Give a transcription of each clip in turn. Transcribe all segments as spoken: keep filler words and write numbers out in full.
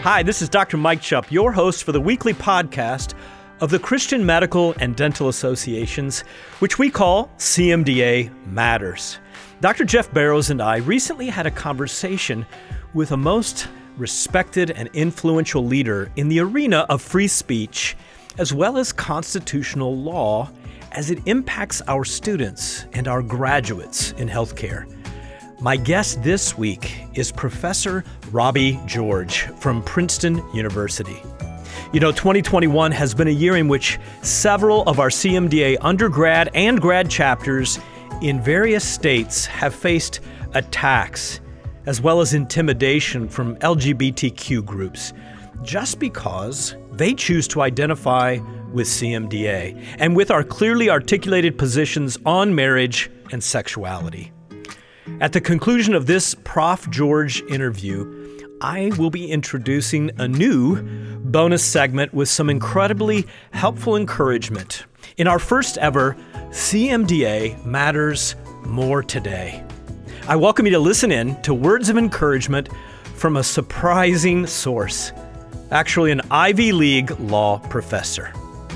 Hi, this is Doctor Mike Chupp, your host for the weekly podcast of the Christian Medical and Dental Associations, which we call C M D A Matters. Doctor Jeff Barrows and I recently had a conversation with a most respected and influential leader in the arena of free speech, as well as constitutional law, as it impacts our students and our graduates in healthcare. My guest this week is Professor Robbie George from Princeton University. You know, twenty twenty-one has been a year in which several of our C M D A undergrad and grad chapters in various states have faced attacks as well as intimidation from L G B T Q groups just because they choose to identify with C M D A and with our clearly articulated positions on marriage and sexuality. At the conclusion of this Prof George interview, I will be introducing a new bonus segment with some incredibly helpful encouragement in our first ever C M D A Matters More Today. I welcome you to listen in to words of encouragement from a surprising source, actually an Ivy League law professor.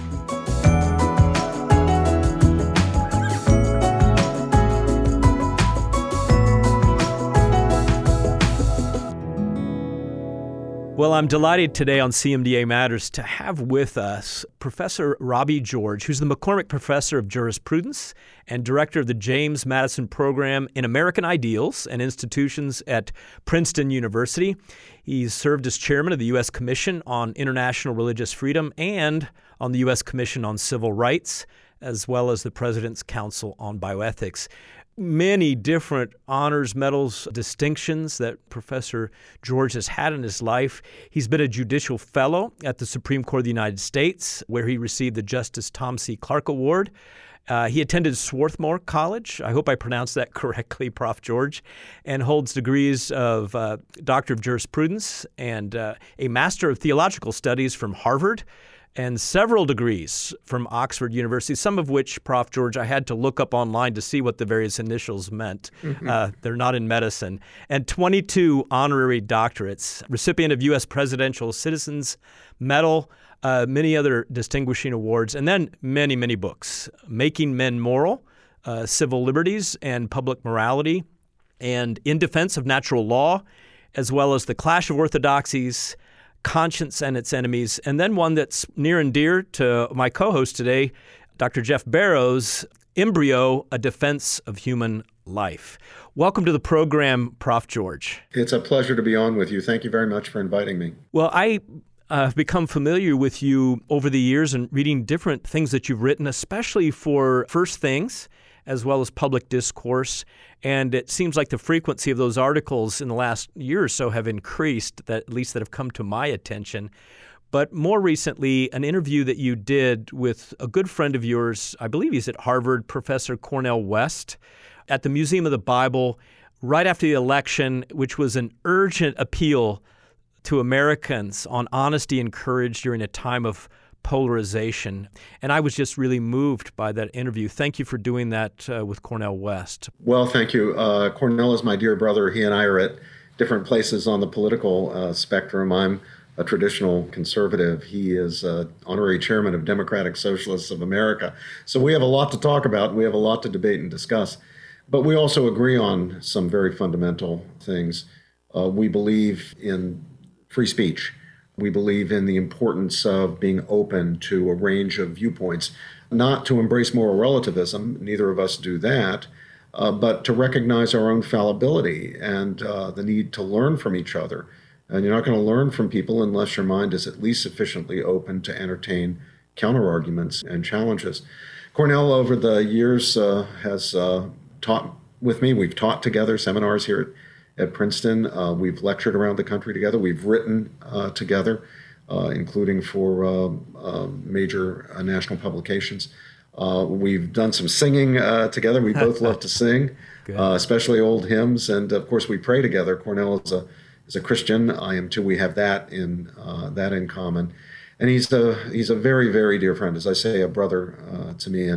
Well, I'm delighted today on C M D A Matters to have with us Professor Robbie George, who's the McCormick Professor of Jurisprudence and Director of the James Madison Program in American Ideals and Institutions at Princeton University. He's served as chairman of the U S Commission on International Religious Freedom and on the U S Commission on Civil Rights, as well as the President's Council on Bioethics. Many different honors, medals, distinctions that Professor George has had in his life. He's been a judicial fellow at the Supreme Court of the United States, where he received the Justice Tom C. Clark Award. Uh, he attended Swarthmore College, I hope I pronounced that correctly, Prof George, and holds degrees of uh, Doctor of Jurisprudence and uh, a Master of Theological Studies from Harvard, and several degrees from Oxford University, some of which, Prof George, I had to look up online to see what the various initials meant. Mm-hmm. Uh, they're not in medicine. And twenty-two honorary doctorates, recipient of U S Presidential Citizens Medal, uh, many other distinguishing awards, and then many, many books. Making Men Moral, uh, Civil Liberties and Public Morality, and In Defense of Natural Law, as well as The Clash of Orthodoxies, Conscience and Its Enemies, and then one that's near and dear to my co-host today, Doctor Jeff Barrows, Embryo, A Defense of Human Life. Welcome to the program, Prof George. It's a pleasure to be on with you. Thank you very much for inviting me. Well, I uh, have become familiar with you over the years and reading different things that you've written, especially for First Things, as well as Public Discourse. And it seems like the frequency of those articles in the last year or so have increased, that at least that have come to my attention. But more recently, an interview that you did with a good friend of yours, I believe he's at Harvard, Professor Cornel West, at the Museum of the Bible, right after the election, which was an urgent appeal to Americans on honesty and courage during a time of polarization. And I was just really moved by that interview. Thank you for doing that uh, with Cornel West. Well, thank you. Uh, Cornel is my dear brother. He and I are at different places on the political uh, spectrum. I'm a traditional conservative. He is uh, honorary chairman of Democratic Socialists of America. So we have a lot to talk about. We have a lot to debate and discuss. But we also agree on some very fundamental things. Uh, we believe in free speech. We believe in the importance of being open to a range of viewpoints, not to embrace moral relativism, neither of us do that, uh, but to recognize our own fallibility and uh, the need to learn from each other. And you're not going to learn from people unless your mind is at least sufficiently open to entertain counterarguments and challenges. Cornel, over the years, uh, has uh, taught with me. We've taught together seminars here at At Princeton. Uh, we've lectured around the country together. We've written uh, together, uh, including for uh, uh, major uh, national publications. Uh, we've done some singing uh, together. We both love to sing, uh, especially old hymns. And of course, we pray together. Cornel is a is a Christian. I am too. We have that in uh, that in common. And he's a he's a very, very dear friend, as I say, a brother uh, to me. And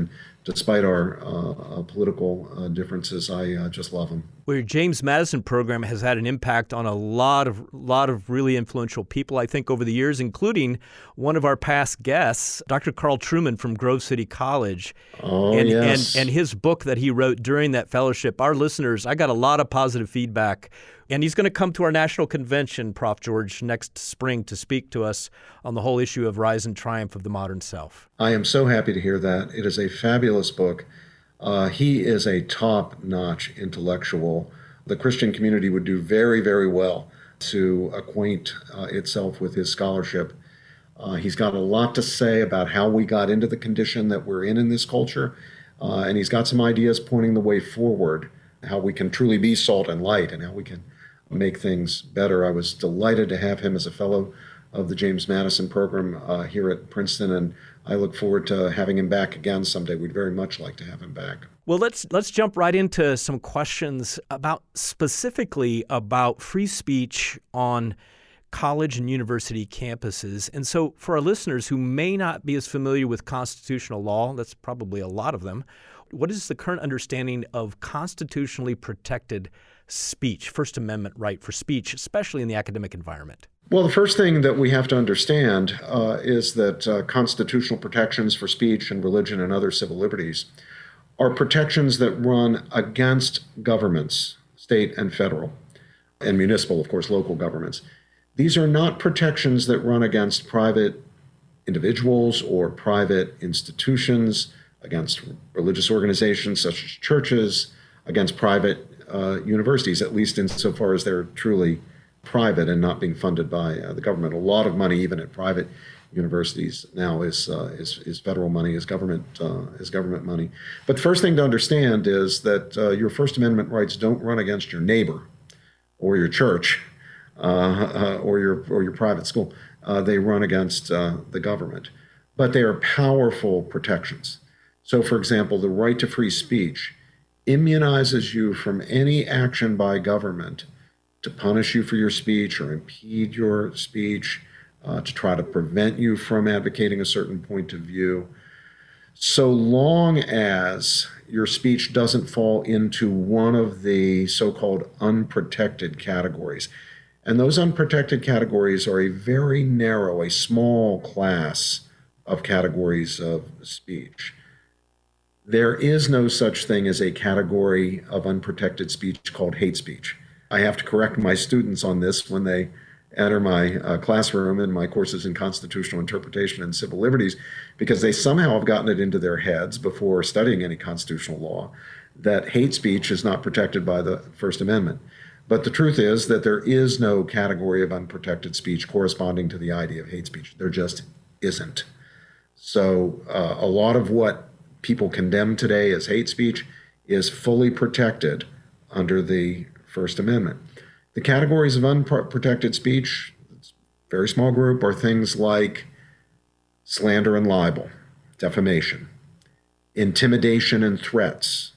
despite our uh, uh, political uh, differences, I uh, just love him. Well, your James Madison program has had an impact on a lot of lot of really influential people, I think, over the years, including one of our past guests, Doctor Carl Trueman from Grove City College. Oh, and, yes. And, and his book that he wrote during that fellowship, our listeners, I got a lot of positive feedback. And he's going to come to our national convention, Professor George, next spring to speak to us on the whole issue of Rise and Triumph of the Modern Self. I am so happy to hear that. It is a fabulous book. Uh, he is a top-notch intellectual. The Christian community would do very, very well to acquaint uh, itself with his scholarship. Uh, he's got a lot to say about how we got into the condition that we're in in this culture, uh, and he's got some ideas pointing the way forward, how we can truly be salt and light and how we can make things better. I was delighted to have him as a fellow of the James Madison program uh, here at Princeton, and I look forward to having him back again someday. We'd very much like to have him back. Well, let's let's jump right into some questions about specifically about free speech on college and university campuses. And so for our listeners who may not be as familiar with constitutional law, that's probably a lot of them, what is the current understanding of constitutionally protected speech, First Amendment right for speech, especially in the academic environment? Well, the first thing that we have to understand uh, is that uh, constitutional protections for speech and religion and other civil liberties are protections that run against governments, state and federal, and municipal, of course, local governments. These are not protections that run against private individuals or private institutions, against religious organizations such as churches, against private uh, universities, at least insofar as they're truly private and not being funded by uh, the government. A lot of money, even at private universities now, is uh, is, is federal money, is government uh, is government money. But the first thing to understand is that uh, your First Amendment rights don't run against your neighbor or your church uh, uh, or your or your private school. Uh, they run against uh, the government, but they are powerful protections. So, for example, the right to free speech immunizes you from any action by government to punish you for your speech or impede your speech, uh, to try to prevent you from advocating a certain point of view, so long as your speech doesn't fall into one of the so-called unprotected categories. And those unprotected categories are a very narrow, a small class of categories of speech. There is no such thing as a category of unprotected speech called hate speech. I have to correct my students on this when they enter my uh, classroom in my courses in constitutional interpretation and civil liberties, because they somehow have gotten it into their heads before studying any constitutional law that hate speech is not protected by the First Amendment. But the truth is that there is no category of unprotected speech corresponding to the idea of hate speech. There just isn't. So uh, a lot of what people condemn today as hate speech is fully protected under the First Amendment. The categories of unprotected speech, it's a very small group, are things like slander and libel, defamation, intimidation and threats,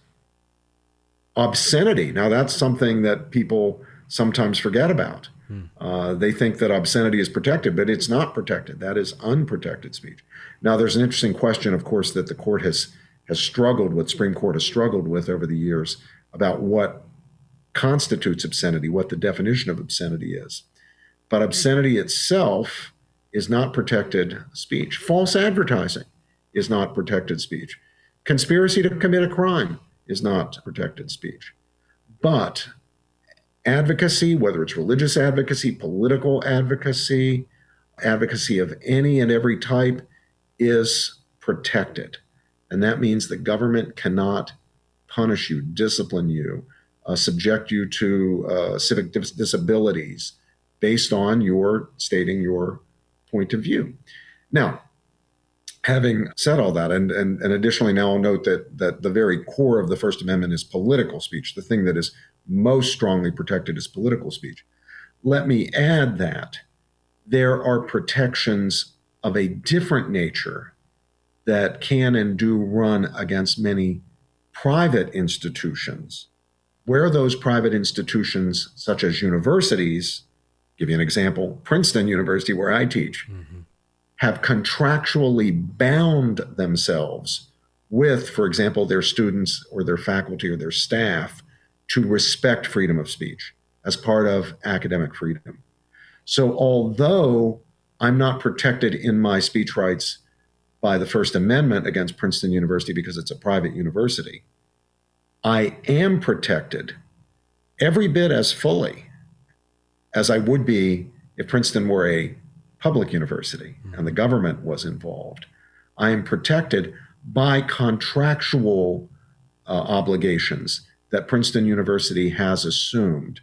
obscenity. Now, that's something that people sometimes forget about. Hmm. Uh, they think that obscenity is protected, but it's not protected. That is unprotected speech. Now, there's an interesting question, of course, that the court has has struggled with, Supreme Court has struggled with over the years about what constitutes obscenity, what the definition of obscenity is. But obscenity itself is not protected speech. False advertising is not protected speech. Conspiracy to commit a crime is not protected speech. But advocacy, whether it's religious advocacy, political advocacy, advocacy of any and every type, is protected. And that means the government cannot punish you, discipline you, uh, subject you to uh, civic dis- disabilities based on your stating your point of view. Now, having said all that, and, and, and additionally now I'll note that, that the very core of the First Amendment is political speech. The thing that is most strongly protected is political speech. Let me add that there are protections of a different nature that can and do run against many private institutions, where those private institutions, such as universities, give you an example, Princeton University, where I teach, mm-hmm. have contractually bound themselves with, for example, their students or their faculty or their staff to respect freedom of speech as part of academic freedom. So although I'm not protected in my speech rights by the First Amendment against Princeton University because it's a private university, I am protected every bit as fully as I would be if Princeton were a public university and the government was involved. I am protected by contractual uh, obligations that Princeton University has assumed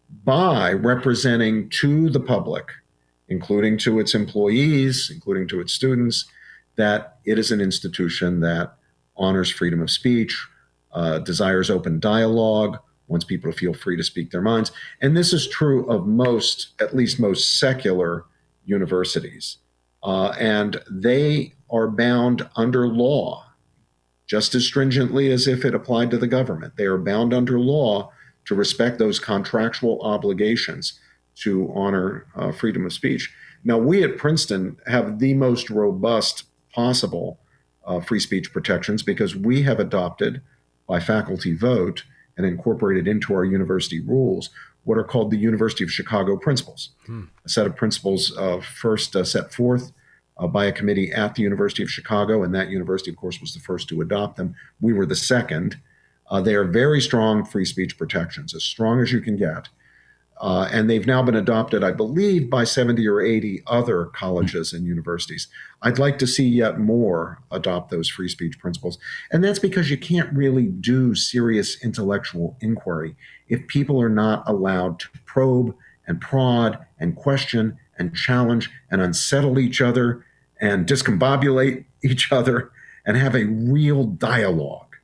by representing to the public, including to its employees, including to its students, that it is an institution that honors freedom of speech, uh, desires open dialogue, wants people to feel free to speak their minds. And this is true of most, at least most secular universities. Uh, and they are bound under law, just as stringently as if it applied to the government. They are bound under law to respect those contractual obligations to honor uh, freedom of speech. Now, we at Princeton have the most robust possible uh, free speech protections because we have adopted, by faculty vote, and incorporated into our university rules what are called the University of Chicago Principles, hmm. a set of principles uh, first uh, set forth uh, by a committee at the University of Chicago, and that university, of course, was the first to adopt them. We were the second. Uh, they are very strong free speech protections, as strong as you can get. Uh, and they've now been adopted, I believe, by seventy or eighty other colleges and universities. I'd like to see yet more adopt those free speech principles. And that's because you can't really do serious intellectual inquiry if people are not allowed to probe and prod and question and challenge and unsettle each other and discombobulate each other and have a real dialogue.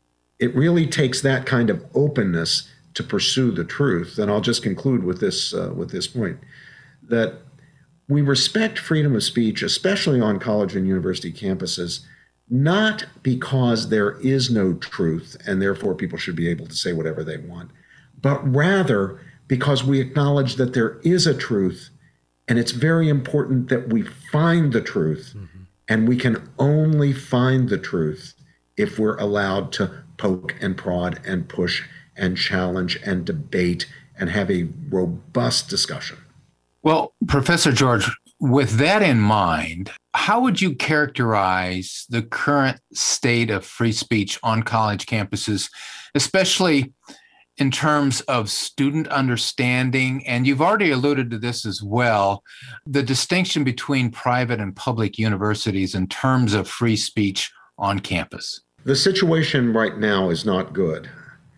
It really takes that kind of openness to pursue the truth. And I'll just conclude with this uh, with this point, that we respect freedom of speech, especially on college and university campuses, not because there is no truth and therefore people should be able to say whatever they want, but rather because we acknowledge that there is a truth, and it's very important that we find the truth, mm-hmm. and we can only find the truth if we're allowed to poke and prod and push and challenge and debate and have a robust discussion. Well, Professor George, with that in mind, how would you characterize the current state of free speech on college campuses, especially in terms of student understanding? And you've already alluded to this as well, the distinction between private and public universities in terms of free speech on campus. The situation right now is not good.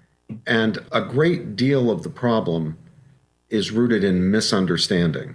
And a great deal of the problem is rooted in misunderstanding.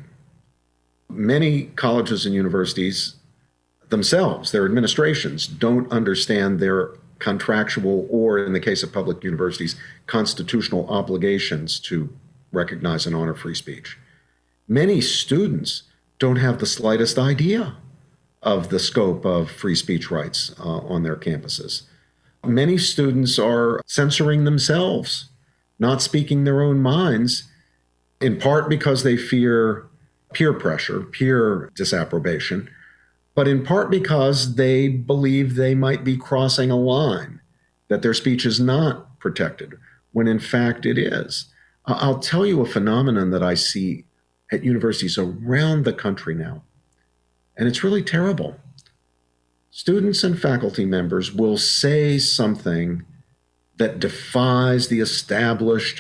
Many colleges and universities themselves, their administrations, don't understand their contractual, or in the case of public universities, constitutional obligations to recognize and honor free speech. Many students don't have the slightest idea of the scope of free speech rights uh, on their campuses. Many students are censoring themselves, not speaking their own minds, in part because they fear peer pressure, peer disapprobation, but in part because they believe they might be crossing a line, that their speech is not protected, when in fact it is. I'll tell you a phenomenon that I see at universities around the country now, and it's really terrible. Students and faculty members will say something that defies the established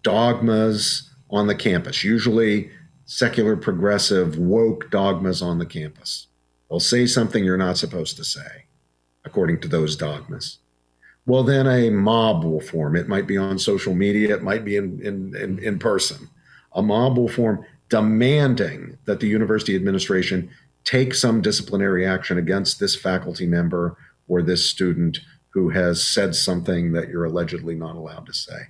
dogmas on the campus, usually secular, progressive, woke dogmas on the campus. They'll say something you're not supposed to say, according to those dogmas. Well, then a mob will form. It might be on social media. It might be in, in, in, in person. A mob will form demanding that the university administration take some disciplinary action against this faculty member or this student who has said something that you're allegedly not allowed to say.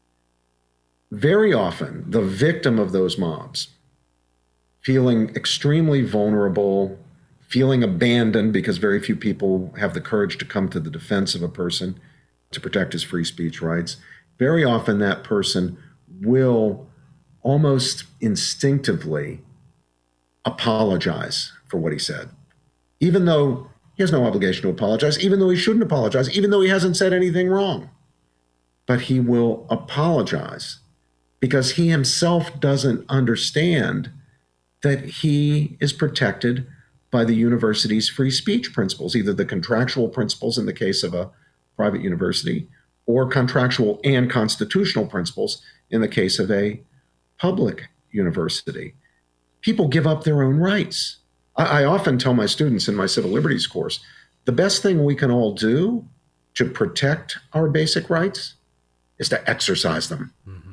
Very often, the victim of those mobs, feeling extremely vulnerable, feeling abandoned because very few people have the courage to come to the defense of a person to protect his free speech rights, very often that person will almost instinctively apologize for what he said, even though He has no obligation to apologize, even though he shouldn't apologize, even though he hasn't said anything wrong. But he will apologize because he himself doesn't understand that he is protected by the university's free speech principles, either the contractual principles in the case of a private university or contractual and constitutional principles in the case of a public university. People give up their own rights. I, I often tell my students in my civil liberties course, the best thing we can all do to protect our basic rights is to exercise them. Mm-hmm.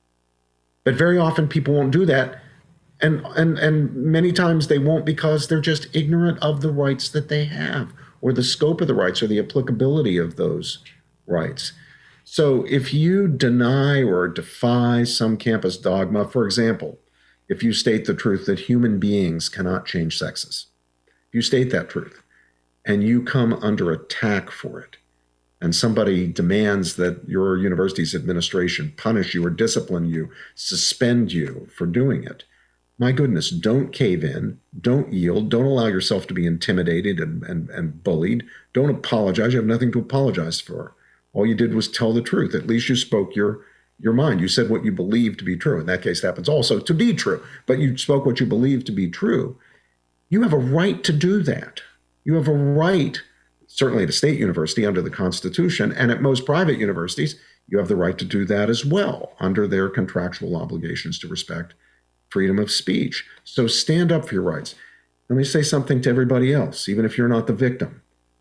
But very often people won't do that. And, and, and many times they won't because they're just ignorant of the rights that they have, or the scope of the rights, or the applicability of those rights. So if you deny or defy some campus dogma, for example, if you state the truth that human beings cannot change sexes, if you state that truth and you come under attack for it, and somebody demands that your university's administration punish you or discipline you, suspend you for doing it, my goodness, don't cave in, don't yield, don't allow yourself to be intimidated and, and, and bullied. Don't apologize. You have nothing to apologize for. All you did was tell the truth. At least you spoke your, your mind. You said what you believed to be true. In that case, it happens also to be true, but you spoke what you believed to be true. You have a right to do that. You have a right, certainly at a state university under the Constitution, and at most private universities, you have the right to do that as well under their contractual obligations to respect freedom of speech. So stand up for your rights. Let me say something to everybody else, even if you're not the victim.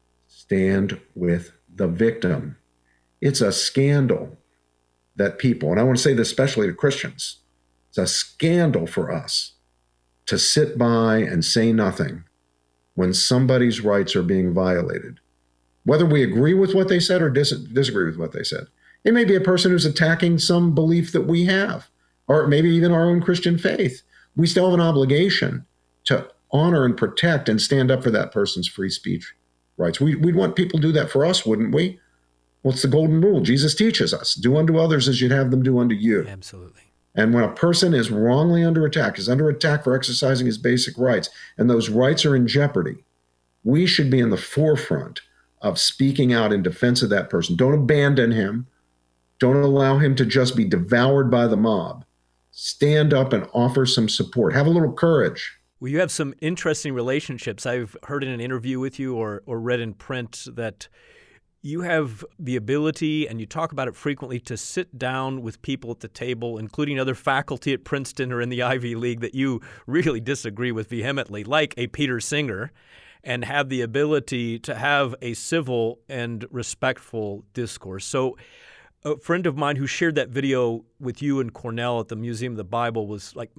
Stand with the victim. It's a scandal that people, and I want to say this especially to Christians, it's a scandal for us to sit by and say nothing when somebody's rights are being violated. Whether we agree with what they said or dis- disagree with what they said. It may be a person who's attacking some belief that we have, or maybe even our own Christian faith. We still have an obligation to honor and protect and stand up for that person's free speech rights. We, we'd want people to do that for us, wouldn't we? Well, it's the golden rule. Jesus teaches us, do unto others as you'd have them do unto you. Absolutely. And when a person is wrongly under attack, is under attack for exercising his basic rights, and those rights are in jeopardy, we should be in the forefront of speaking out in defense of that person. Don't abandon him. Don't allow him to just be devoured by the mob. Stand up and offer some support. Have a little courage. Well, you have some interesting relationships. I've heard in an interview with you or, or read in print that you have the ability, and you talk about it frequently, to sit down with people at the table, including other faculty at Princeton or in the Ivy League that you really disagree with vehemently, like a Peter Singer, and have the ability to have a civil and respectful discourse. So a friend of mine who shared that video with you and Cornell at the Museum of the Bible was like,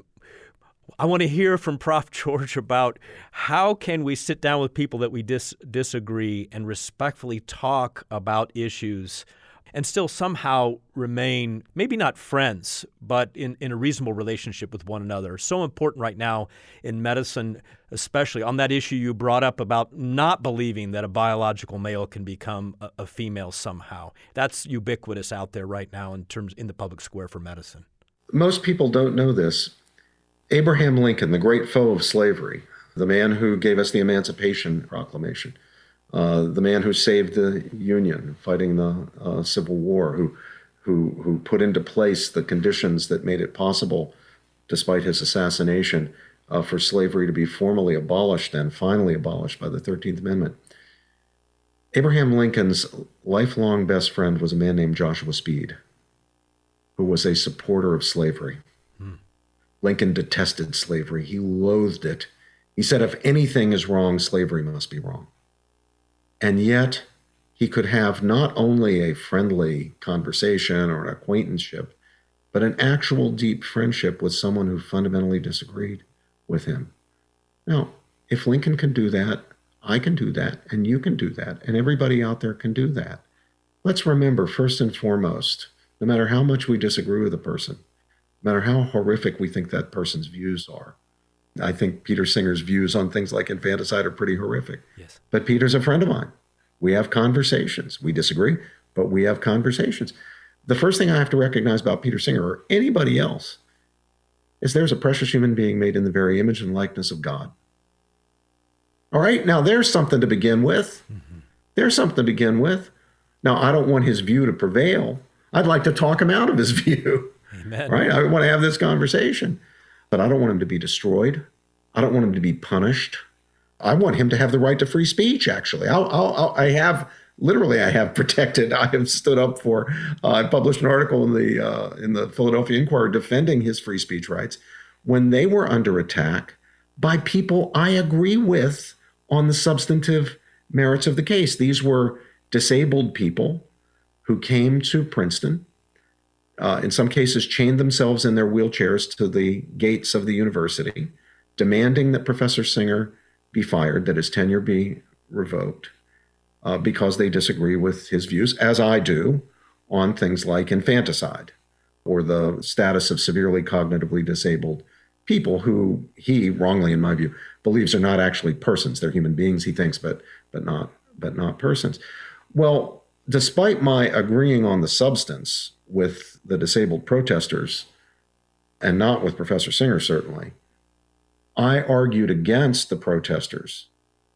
I want to hear from Professor George about how can we sit down with people that we dis- disagree and respectfully talk about issues and still somehow remain, maybe not friends, but in, in a reasonable relationship with one another. So important right now in medicine, especially on that issue you brought up about not believing that a biological male can become a, a female somehow. That's ubiquitous out there right now in terms in the public square for medicine. Most people don't know this. Abraham Lincoln, the great foe of slavery, the man who gave us the Emancipation Proclamation, uh, the man who saved the Union fighting the uh, Civil War, who, who, who put into place the conditions that made it possible, despite his assassination, uh, for slavery to be formally abolished and finally abolished by the thirteenth Amendment. Abraham Lincoln's lifelong best friend was a man named Joshua Speed, who was a supporter of slavery. Hmm. Lincoln detested slavery. He loathed it. He said, if anything is wrong, slavery must be wrong. And yet, he could have not only a friendly conversation or an acquaintanceship, but an actual deep friendship with someone who fundamentally disagreed with him. Now, if Lincoln can do that, I can do that, and you can do that, and everybody out there can do that. Let's remember, first and foremost, no matter how much we disagree with a person, no matter how horrific we think that person's views are. I think Peter Singer's views on things like infanticide are pretty horrific. Yes. But Peter's a friend of mine. We have conversations. We disagree, but we have conversations. The first thing I have to recognize about Peter Singer or anybody else is there's a precious human being made in the very image and likeness of God. All right. Now, there's something to begin with. Mm-hmm. There's something to begin with. Now, I don't want his view to prevail. I'd like to talk him out of his view. Amen. Right? I want to have this conversation. But I don't want him to be destroyed. I don't want him to be punished. I want him to have the right to free speech, actually. I'll, I'll, I'll, I have, literally, I have protected, I have stood up for, uh, I published an article in the, uh, in the Philadelphia Inquirer defending his free speech rights when they were under attack by people I agree with on the substantive merits of the case. These were disabled people who came to Princeton, uh, in some cases chained themselves in their wheelchairs to the gates of the university, demanding that Professor Singer be fired, that his tenure be revoked, uh, because they disagree with his views, as I do, on things like infanticide or the status of severely cognitively disabled people who he, wrongly in my view, believes are not actually persons. They're human beings, he thinks, but but not but not persons. Well, despite my agreeing on the substance with the disabled protesters, and not with Professor Singer, certainly, I argued against the protesters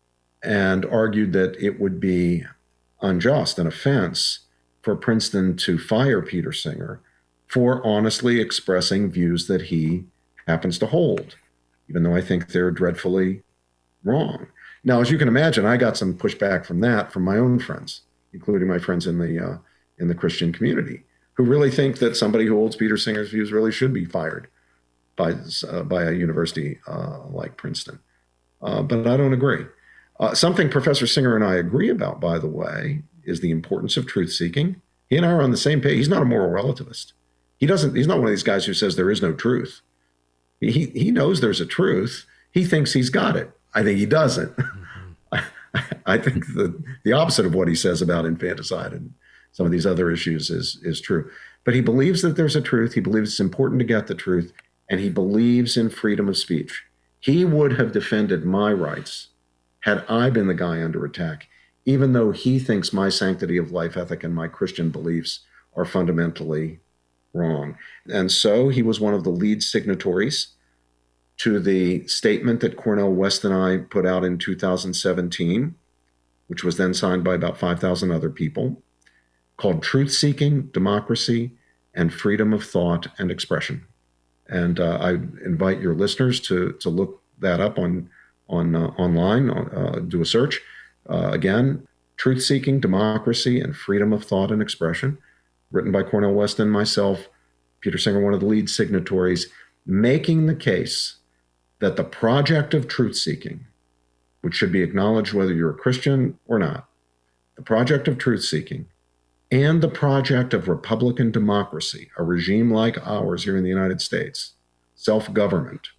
and argued that it would be unjust, an offense, for Princeton to fire Peter Singer for honestly expressing views that he happens to hold, even though I think they're dreadfully wrong. Now, as you can imagine, I got some pushback from that from my own friends, including my friends in the uh, in the Christian community, who really think that somebody who holds Peter Singer's views really should be fired by uh, by a university uh, like Princeton. Uh, but I don't agree. Uh, something Professor Singer and I agree about, by the way, is the importance of truth-seeking. He and I are on the same page. He's not a moral relativist. He doesn't. He's not one of these guys who says there is no truth. He he knows there's a truth. He thinks he's got it. I think he doesn't. I, I think the, the opposite of what he says about infanticide and some of these other issues is, is true. But he believes that there's a truth. He believes it's important to get the truth. And he believes in freedom of speech. He would have defended my rights had I been the guy under attack, even though he thinks my sanctity of life ethic and my Christian beliefs are fundamentally wrong. And so he was one of the lead signatories to the statement that Cornel West and I put out in two thousand seventeen, which was then signed by about five thousand other people, called Truth-Seeking, Democracy, and Freedom of Thought and Expression. And uh, I invite your listeners to to look that up on on uh, online, uh, do a search. Uh, again, Truth-Seeking, Democracy, and Freedom of Thought and Expression, written by Cornel West and myself, Peter Singer, one of the lead signatories, making the case that the project of truth-seeking, which should be acknowledged whether you're a Christian or not, the project of truth-seeking and the project of Republican democracy, a regime like ours here in the United States, self-government,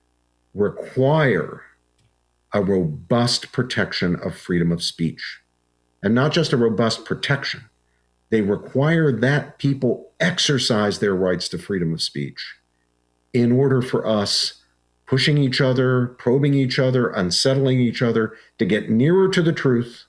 require a robust protection of freedom of speech. And not just a robust protection, they require that people exercise their rights to freedom of speech in order for us pushing each other, probing each other, unsettling each other to get nearer to the truth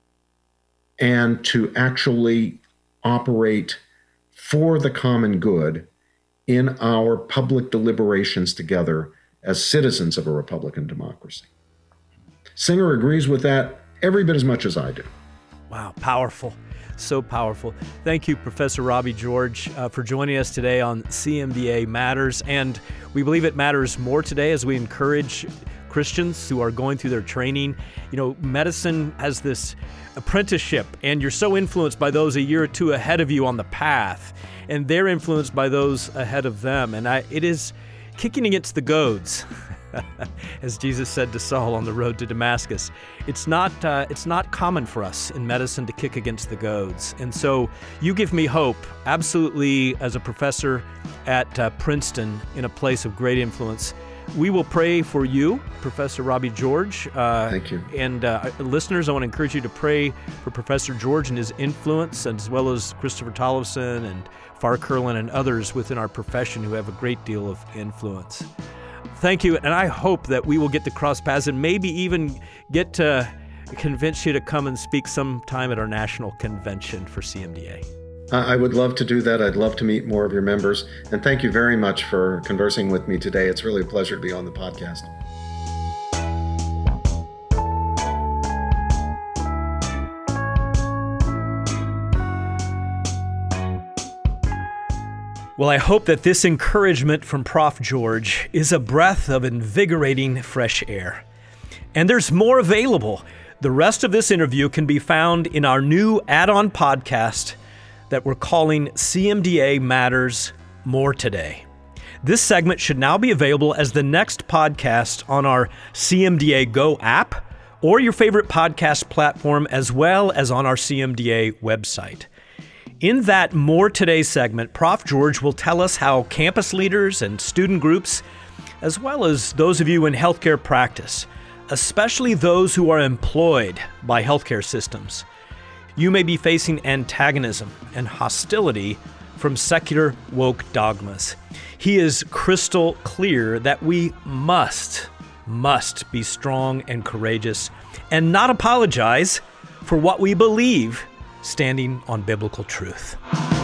and to actually operate for the common good in our public deliberations together as citizens of a Republican democracy. Singer agrees with that every bit as much as I do. Wow, powerful. So powerful. Thank you, Professor Robbie George, uh, for joining us today on C M D A Matters. And we believe it matters more today as we encourage Christians who are going through their training. You know, medicine has this apprenticeship, and you're so influenced by those a year or two ahead of you on the path, and they're influenced by those ahead of them. And I, it is kicking against the goads. As Jesus said to Saul on the road to Damascus, it's not uh, it's not common for us in medicine to kick against the goads. And so you give me hope, absolutely, as a professor at uh, Princeton, in a place of great influence. We will pray for you, Professor Robbie George. Uh, Thank you. And uh, listeners, I want to encourage you to pray for Professor George and his influence, as well as Christopher Tollefson and Farr Curlin and others within our profession who have a great deal of influence. Thank you, and I hope that we will get to cross paths and maybe even get to convince you to come and speak sometime at our national convention for C M D A. I would love to do that. I'd love to meet more of your members. And thank you very much for conversing with me today. It's really a pleasure to be on the podcast. Well, I hope that this encouragement from Professor George is a breath of invigorating fresh air. And there's more available. The rest of this interview can be found in our new add-on podcast that we're calling C M D A Matters More Today. This segment should now be available as the next podcast on our C M D A Go app or your favorite podcast platform, as well as on our C M D A website. In that More Today segment, Professor George will tell us how campus leaders and student groups, as well as those of you in healthcare practice, especially those who are employed by healthcare systems, you may be facing antagonism and hostility from secular woke dogmas. He is crystal clear that we must, must be strong and courageous and not apologize for what we believe, standing on biblical truth.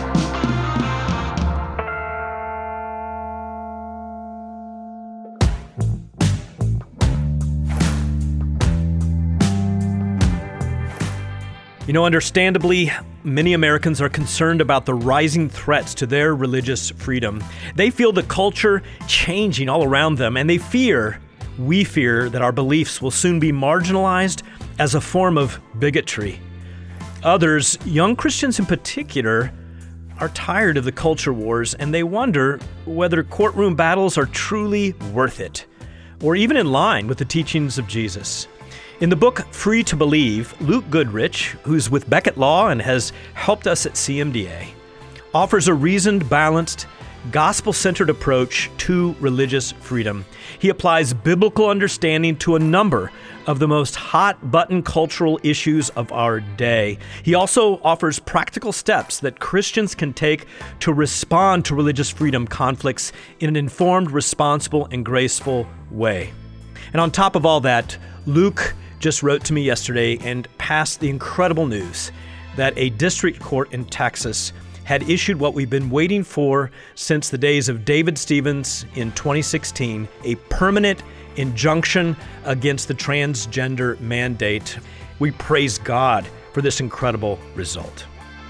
You know, understandably, many Americans are concerned about the rising threats to their religious freedom. They feel the culture changing all around them, and they fear, we fear, that our beliefs will soon be marginalized as a form of bigotry. Others, young Christians in particular, are tired of the culture wars, and they wonder whether courtroom battles are truly worth it, or even in line with the teachings of Jesus. In the book Free to Believe, Luke Goodrich, who's with Becket Law and has helped us at C M D A, offers a reasoned, balanced, gospel-centered approach to religious freedom. He applies biblical understanding to a number of the most hot-button cultural issues of our day. He also offers practical steps that Christians can take to respond to religious freedom conflicts in an informed, responsible, and graceful way. And on top of all that, Luke just wrote to me yesterday and passed the incredible news that a district court in Texas had issued what we've been waiting for since the days of David Stevens in twenty sixteen, a permanent injunction against the transgender mandate. We praise God for this incredible result.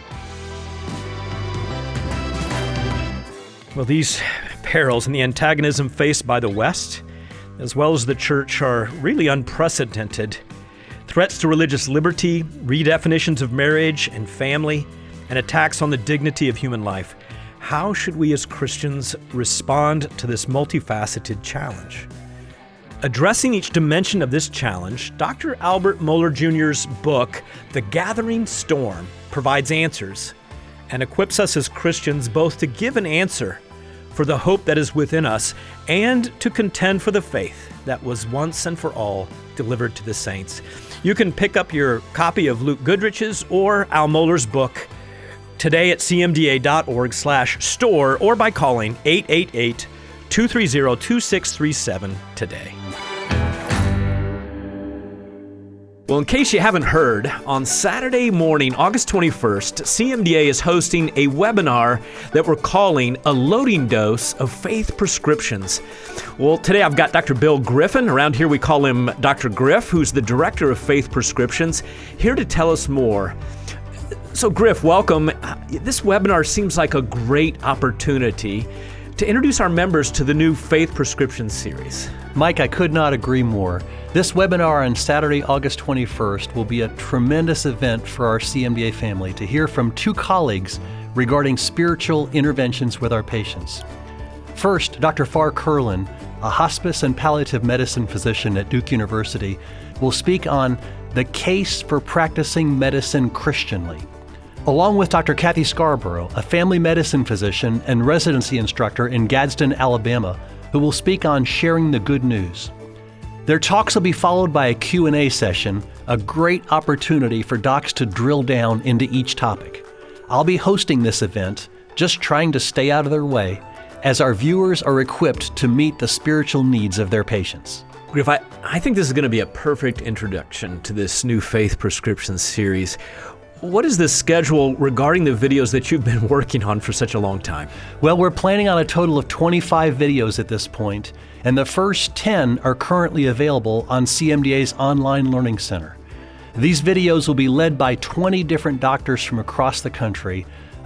Well, these perils and the antagonism faced by the West, as well as the church, are really unprecedented. Threats to religious liberty, redefinitions of marriage and family, and attacks on the dignity of human life. How should we as Christians respond to this multifaceted challenge? Addressing each dimension of this challenge, Doctor Albert Mohler Junior's book, The Gathering Storm, provides answers and equips us as Christians both to give an answer for the hope that is within us and to contend for the faith that was once and for all delivered to the saints. You can pick up your copy of Luke Goodrich's or Al Mohler's book today at c m d a dot org slash store or by calling eight eight eight, two three zero, two six three seven today. Well, in case you haven't heard, on Saturday morning, August twenty-first, C M D A is hosting a webinar that we're calling A Loading Dose of Faith Prescriptions. Well, today I've got Doctor Bill Griffin. Around here we call him Doctor Griff, who's the Director of Faith Prescriptions, here to tell us more. So Griff, welcome. This webinar seems like a great opportunity to introduce our members to the new Faith Prescriptions series. Mike, I could not agree more. This webinar on Saturday, August twenty-first will be a tremendous event for our C M D A family to hear from two colleagues regarding spiritual interventions with our patients. First, Doctor Farr Curlin, a hospice and palliative medicine physician at Duke University, will speak on the case for practicing medicine Christianly, along with Doctor Kathy Scarborough, a family medicine physician and residency instructor in Gadsden, Alabama, who will speak on sharing the good news. Their talks will be followed by a Q and A session, a great opportunity for docs to drill down into each topic. I'll be hosting this event, just trying to stay out of their way, as our viewers are equipped to meet the spiritual needs of their patients. Griff, I, I think this is going to be a perfect introduction to this new Faith Prescriptions series. What is the schedule regarding the videos that you've been working on for such a long time? Well, we're planning on a total of twenty-five videos at this point, and the first ten are currently available on C M D A's Online Learning Center. These videos will be led by twenty different doctors from across the country,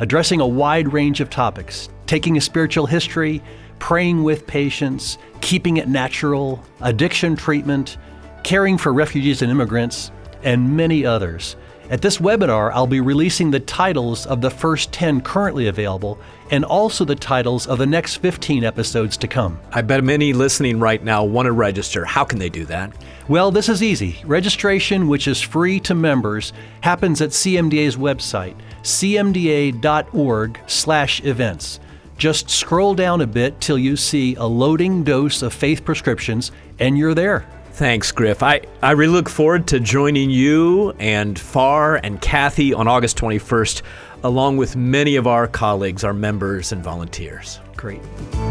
addressing a wide range of topics, taking a spiritual history, praying with patients, keeping it natural, addiction treatment, caring for refugees and immigrants, and many others. At this webinar, I'll be releasing the titles of the first ten currently available and also the titles of the next fifteen episodes to come. I bet many listening right now want to register. How can they do that? Well, this is easy. Registration, which is free to members, happens at C M D A's website, c m d a dot org slash events. Just scroll down a bit till you see a loading dose of faith prescriptions, and you're there. Thanks, Griff. I, I really look forward to joining you and Far and Kathy on August twenty-first, along with many of our colleagues, our members and volunteers. Great.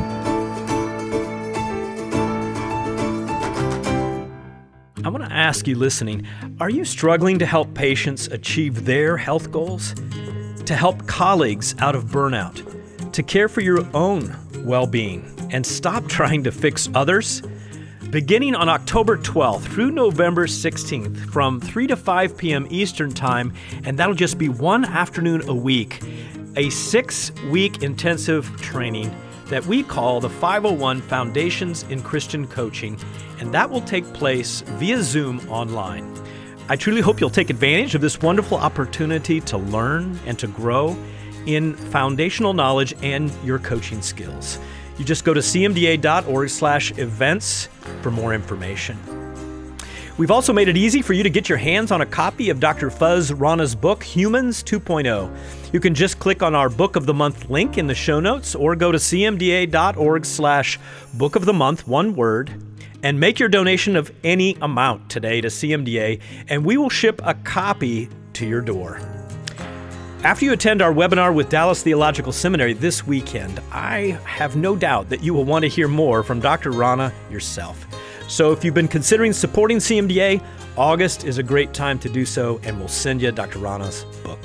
I want to ask you listening, are you struggling to help patients achieve their health goals? To help colleagues out of burnout? To care for your own well-being and stop trying to fix others? Beginning on October twelfth through November sixteenth from three to five p.m. Eastern Time, and that'll just be one afternoon a week, a six-week intensive training that we call the five oh one Foundations in Christian Coaching, and that will take place via Zoom online. I truly hope you'll take advantage of this wonderful opportunity to learn and to grow in foundational knowledge and your coaching skills. You just go to c m d a dot org slash events for more information. We've also made it easy for you to get your hands on a copy of Doctor Fuz Rana's book, Humans two point oh. You can just click on our Book of the Month link in the show notes or go to c m d a dot org slash book of the month, one word, and make your donation of any amount today to C M D A, and we will ship a copy to your door. After you attend our webinar with Dallas Theological Seminary this weekend, I have no doubt that you will want to hear more from Doctor Rana yourself. So if you've been considering supporting C M D A, August is a great time to do so, and we'll send you Doctor Rana's book.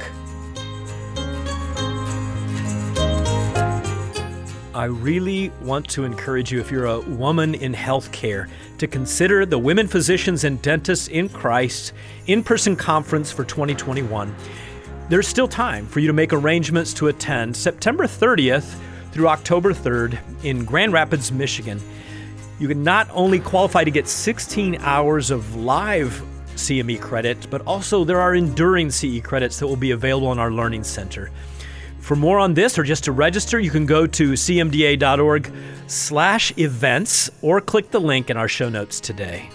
I really want to encourage you, if you're a woman in healthcare, to consider the Women Physicians and Dentists in Christ in-person conference for twenty twenty-one. There's still time for you to make arrangements to attend September thirtieth through October third in Grand Rapids, Michigan. You can not only qualify to get sixteen hours of live C M E credits, but also there are enduring C E credits that will be available in our Learning Center. For more on this, or just to register, you can go to c m d a dot org slash events or click the link in our show notes today.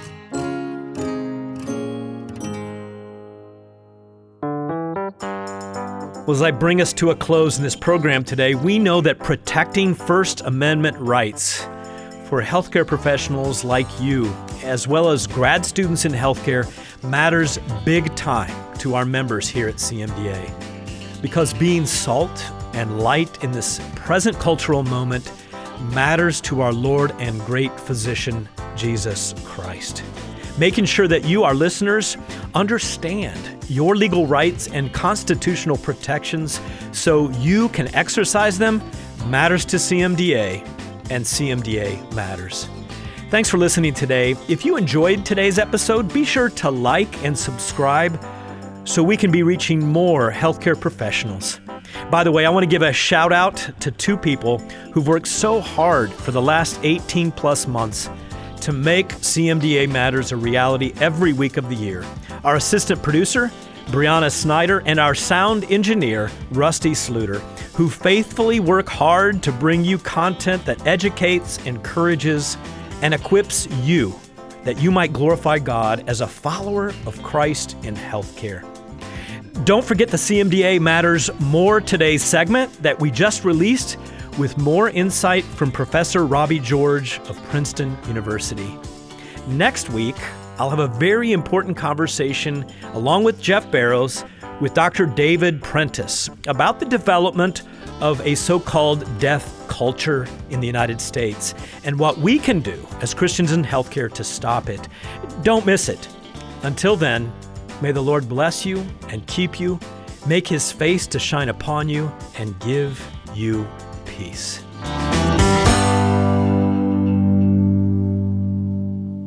Well, as I bring us to a close in this program today, we know that protecting First Amendment rights for healthcare professionals like you, as well as grad students in healthcare, matters big time to our members here at C M D A. Because being salt and light in this present cultural moment matters to our Lord and great physician, Jesus Christ. Making sure that you, our listeners, understand your legal rights and constitutional protections so you can exercise them matters to C M D A, and C M D A matters. Thanks for listening today. If you enjoyed today's episode, be sure to like and subscribe so we can be reaching more healthcare professionals. By the way, I want to give a shout out to two people who've worked so hard for the last eighteen plus months to make C M D A Matters a reality every week of the year. Our assistant producer, Brianna Snyder, and our sound engineer, Rusty Sluter, who faithfully work hard to bring you content that educates, encourages, and equips you that you might glorify God as a follower of Christ in healthcare. Don't forget the C M D A Matters More Today segment that we just released with more insight from Professor Robbie George of Princeton University. Next week, I'll have a very important conversation along with Jeff Barrows with Doctor David Prentice about the development of a so-called death culture in the United States and what we can do as Christians in healthcare to stop it. Don't miss it. Until then, may the Lord bless you and keep you, make his face to shine upon you, and give you peace.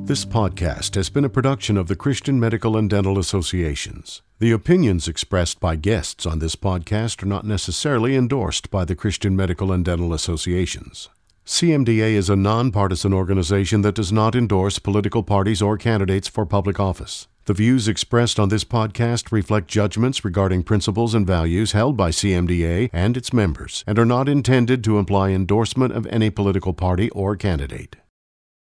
This podcast has been a production of the Christian Medical and Dental Associations. The opinions expressed by guests on this podcast are not necessarily endorsed by the Christian Medical and Dental Associations. C M D A is a nonpartisan organization that does not endorse political parties or candidates for public office. The views expressed on this podcast reflect judgments regarding principles and values held by C M D A and its members and are not intended to imply endorsement of any political party or candidate.